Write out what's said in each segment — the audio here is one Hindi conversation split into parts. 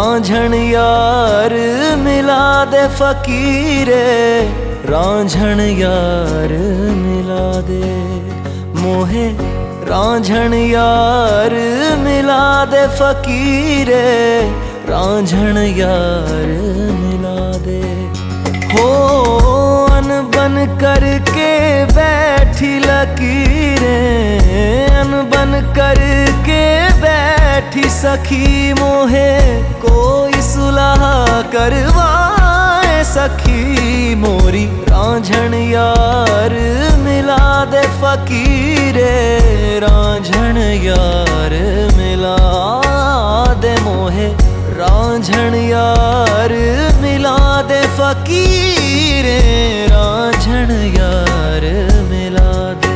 रांझण यार मिला दे फकीरे, रांझण यार मिला दे मोहे। रांझण यार मिला दे फकीरे, रांझण यार मिला दे। हो अनबन करके बैठी लकीरें, अनबन करके बैठी सखी मोहे। कोई सुलह करवाए सखी मोरी, रांझण यार मिला दे फकीरे, रांझण यार मिला दे मोहे। रांझण यार मिला दे फकीरे, रांझण यार मिला दे।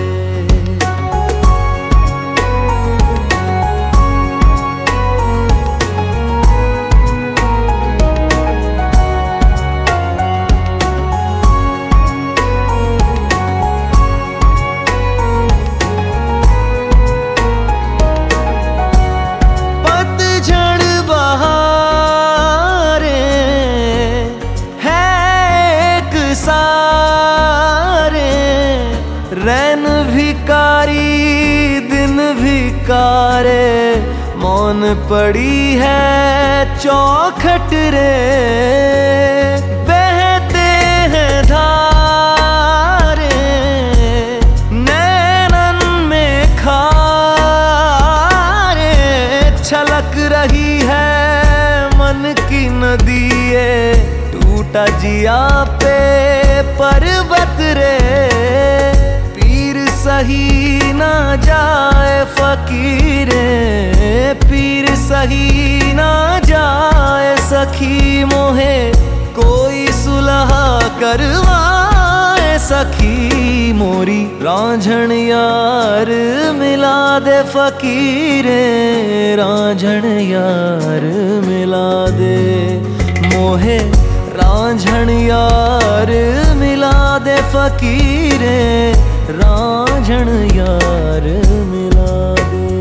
रैन भिकारी दिन भिकारे, मौन पड़ी है चौखट रे। बहते हैं धारे नैनन में खारे, छलक रही है मन की नदिये, टूटा जिया पे पर्वत रे। सही ना जाए फकीरे, पीर सही ना जाए सखी मोहे। कोई सुलह करवाए सखी मोरी, रांझण यार मिला दे फकीरे, रांझण यार मिला दे मोहे। रांझण यार मिला दे फकीरे, रांझण यार मिला दे।